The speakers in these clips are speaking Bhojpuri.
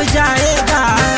जब जाएगा।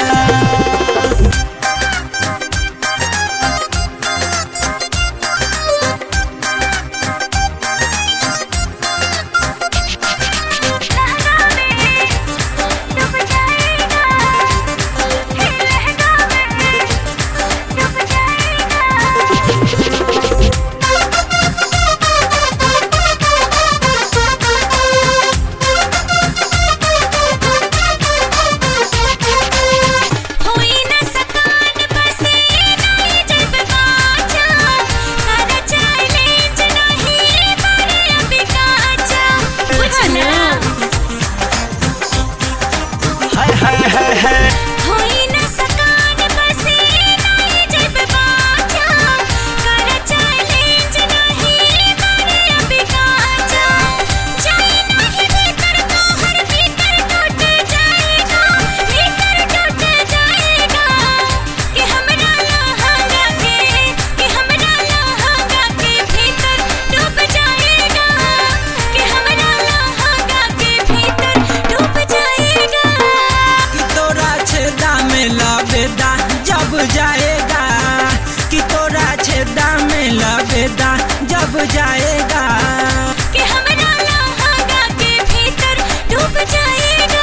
जब जाएगा कि तोरा छेदा में लबेदा जब जाएगा कि हमरा लहंगा के भीतर डूब जाएगा।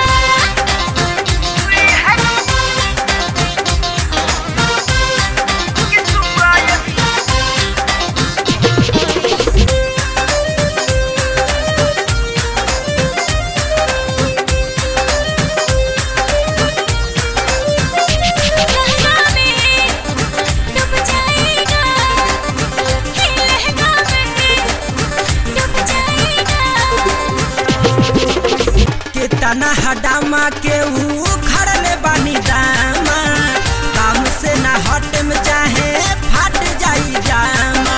तना हडामा के खड़ले बानी दामा काम से ना हट में चाहे फाट जाई जामा।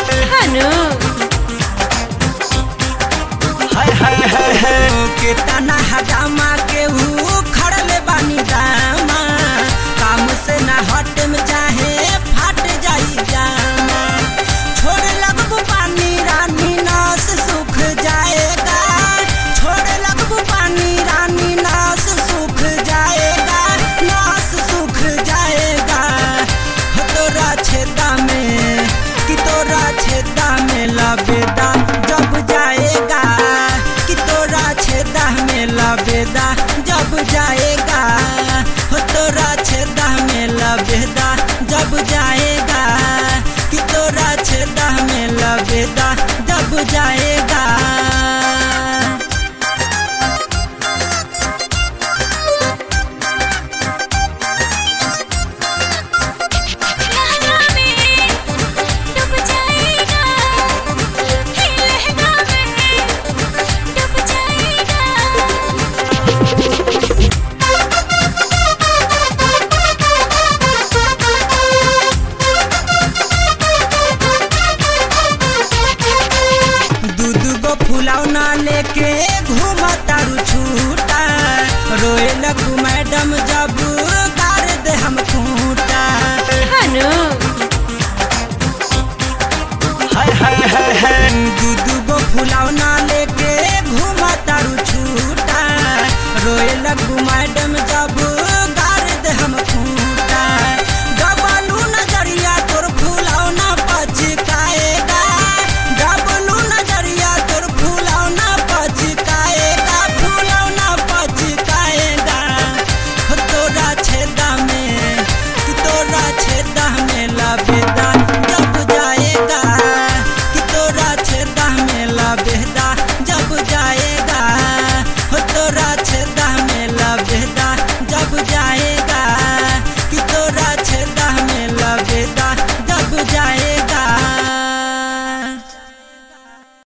के तना हडामा के खड़ले बानी दामा काम से ना हट में चाहे फाट जाई जामा। छोड़ लगबू पानी रानी नास सुख जाएगा। छोड़ लगबू पानी रानी नास सुख जाएगा। नास सुख जाएगा तोरा छेदा में कि तोरा छेदा में लबेदा जब जाएगा कि तोरा छेदा में लबेदा जब जाएगा तोरा छेदा में लबेदा जब जाएगा कि तोरा छेदा में लबेदा जब जाएगा। फुलौना लेके घूमतारू छूटा रोए लगू मैडम जब गार दे हम खूंटा। दूगो फुलौना लेके घूमतारू छूटा रोए लगू मैडम जब